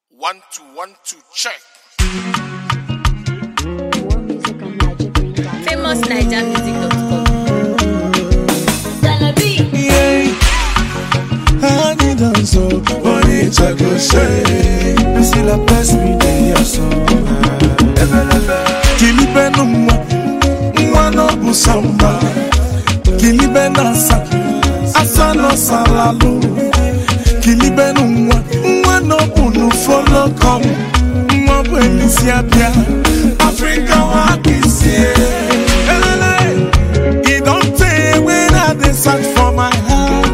1 2 check. FamousNigerMusic.com. Honey dance so money chago say. Si la place mi de yaso. Kilibe no mwa no busamba. Kilibe nasa asano salalu. Kilibe no mwa no bunu follow come. Mwa bweni siapia Africa wa kisi. It don't take when I dey search for my heart.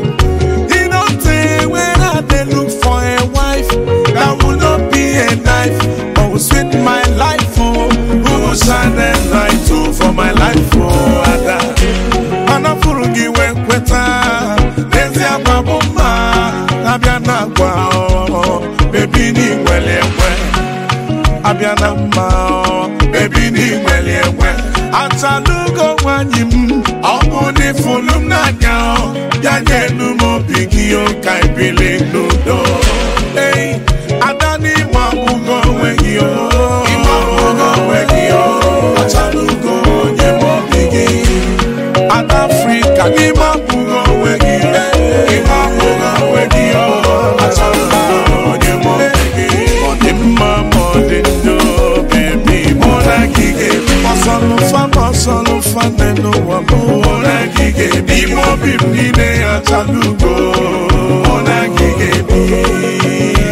Sweet my life, oh, who will shine that light too for my life, oh, Ada. Ana furugi wekweta, nezi ababuma, abiana kwa, baby ni mwelewe, abiana ma, baby ni mwelewe. Atalugo wanyim, obu ni fulum na nyao, yanye numo bigio kaibili nudo, hey. Adani mabugo wegio, imabugo wegio, achalugo nyemo bigi. Adafrika imabugo wegio, imabugo wegio, achalugo nyemo bigi. Odimma modindo, baby, mona gige. Masalo fa neno wamo, mona gige. Bimo bimnine achalugo, mona gige bi.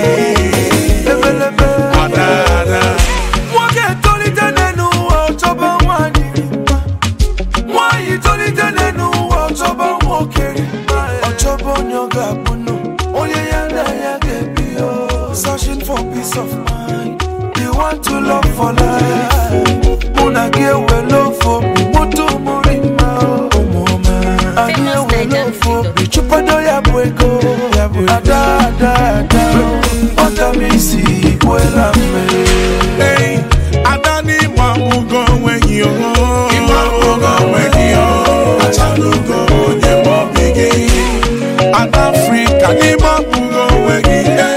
Searching for peace of mind. You want to love for life. Muna get well love for me. Mutu murima. I get well love for me. Chupado ya buego. Ada. Oda misi buela me. Hey, Adani mamugo wegio. Imamugo wegio. Achalugo nyemo bigi. Adafrika imamugo wegio.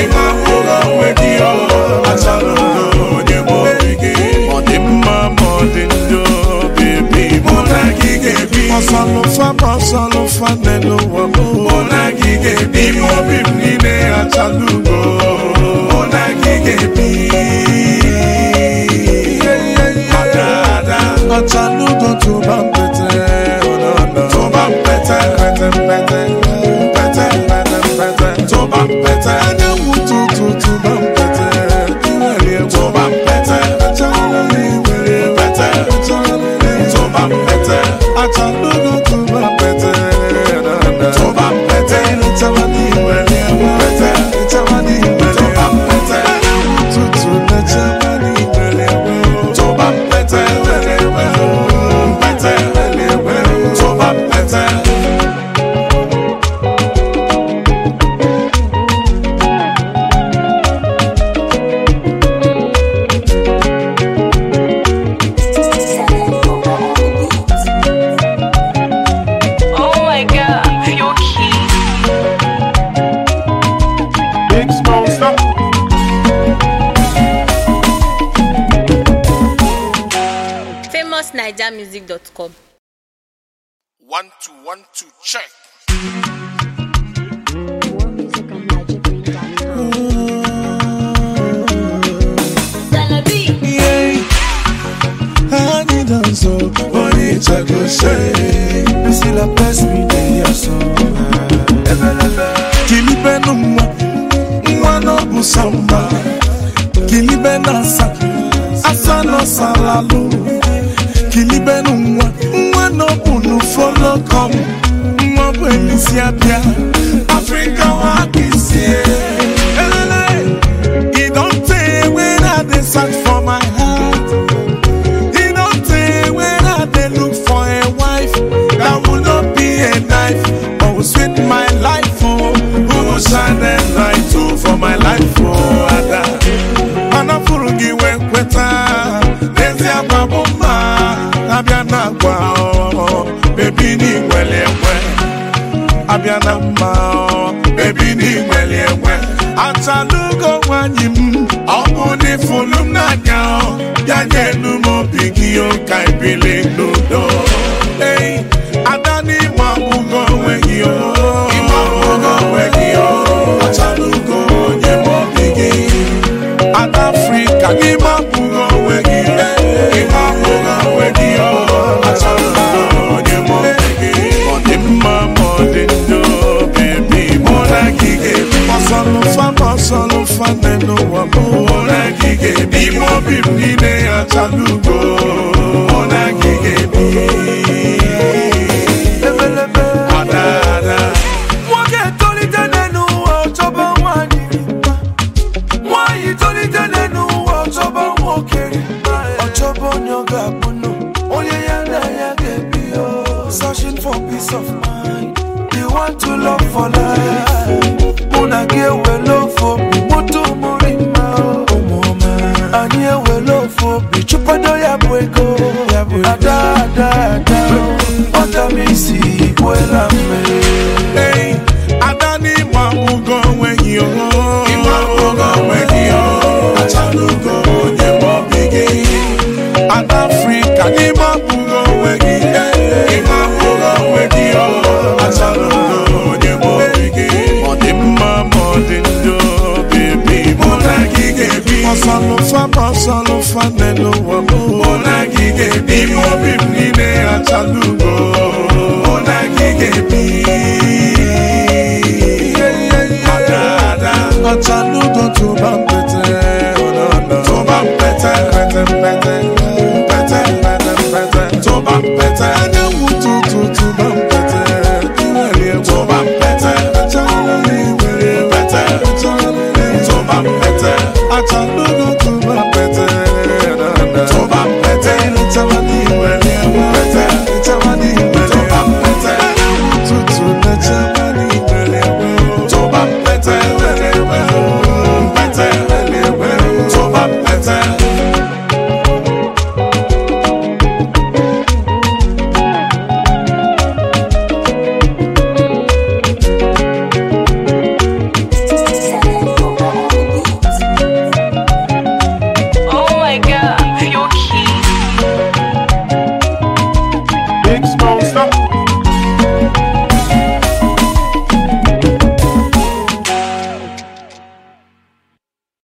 Masalo fa neno wamo, mona gige bi mo bimnine achalugo, mona gige bi. Ada achalugo to bampete, to bampete, to bampete, anya mutu to bampete, to bampete, achalugo to bampete, achalugo to bampete, to bampete, ichamani wele, ichamani wele, anya mutu to ichamani wele, to bampete, to bampete. FamousNigerMusic.com. 1 2 check. Honey dance so money chago say. Si la place mi de yaso. Kilibe no mwa no busamba. Kilibe nasa asano salalu. Kilibe no mwa no bunu follow come. Mwa bweni siapia Africa wa kisi. It don't take when I dey search for my heart. It don't take when I dey look for a wife that will not be a knife, but will sweet my life, oh, who will shine that light too for my life, oh, Ada. Ana furugi wekweta, nezi ababuma, abiana kwa, baby ni mwelewe, abiana ma, baby ni mwelewe. Atalugo wanyim Omuni fulum nanya Yanyenu mo bigio Kaibili nudo Hey Adani mamugo wegio Imamugo wegio Atalugo nyemo bigi Adafrika Imamugo wegio Imamugo wegio Atalugo nyemo bigi Odimma modindo Baby mona gige Solo fan no wamo Ona gige bi mo bim nine Atalugo Ona gige bi Ebelebe Adada Mwage toli tenenu Otoba wani Mwayi toli tenenu Otoba wokeri Otoba nyoga bunu Oye yana yage biyo Searching for peace of mind You want to love for life Muna give we love for me, mutu murima. Anye we love for me, chupado ya bweko. Ada. Ota misi kwela me. Hey, adani mamugo wegio. Imamugo wegio. Atalugo nyemo bigi. Adafrika imamugo wegio. Imamugo wegio. Atalugo nyemo bigi. Modindo, baby, mona gige bi. Masalo fa neno wamo. Mona gige bi, mo bim nine Atalugo. Mona gige bi. Ada. Atalugo to bampete, to bampete, to bampete. Anya wutu to bampete, to bampete. Atalugo